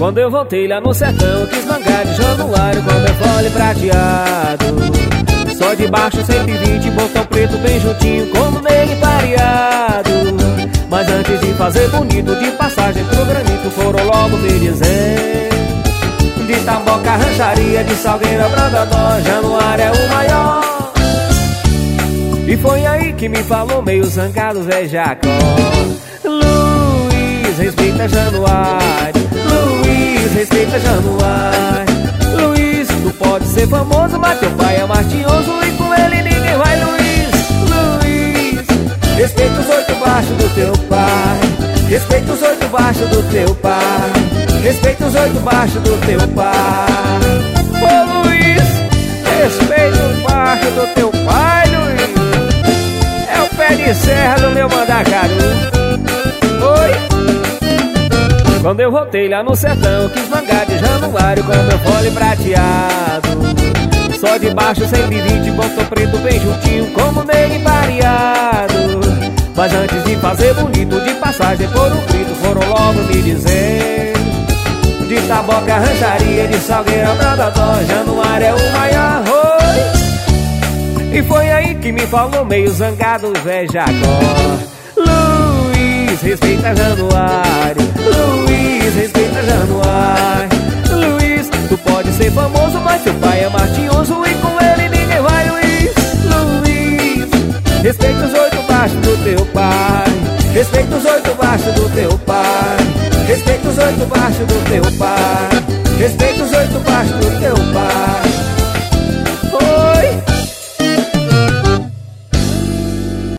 Quando eu voltei lá no sertão, quis mangar de Januário com meu fole prateado. Só de baixo 120, botão preto bem juntinho, como nele pareado. Mas antes de fazer bonito, de passagem pro granito, foram logo me dizer: de Taboca, Rancharia, de Salgueira, Brandadó, Januário é o maior. E foi aí que me falou meio zangado, véi Jacó: Luiz, respeita Januário. Luiz, respeita Januário. Luiz, tu pode ser famoso, mas teu pai é martinhoso e com ele ninguém vai. Luiz, Luiz, respeita os 8 baixos do teu pai. Respeita os 8 baixos do teu pai. Respeita os 8 baixos do teu pai. Ô Luiz, respeita os baixos do teu pai, Luiz. É o pé de serra do meu Mandacaru. Oi. Quando eu voltei lá no sertão, quis mangar de Januário com meu fole prateado. Só de baixo 120, botão preto bem juntinho, como nele pareado. Mas antes de fazer bonito, de passagem por um grito, foram logo me dizer: de Taboca, Rancharia, de Salgueira, Brandadó, Januário é o maior. Oi. E foi aí que me falou meio zangado, véi Jacó: Luiz, respeita Januário. Luiz, respeita Januário. Luiz, tu pode ser famoso, mas teu pai é martinhoso e com ele ninguém vai. Luiz, Luiz, respeita os 8 baixos do teu pai. Respeita os 8 baixos do teu pai. Respeita os 8 baixos do teu pai. Respeita os 8 baixos do teu pai.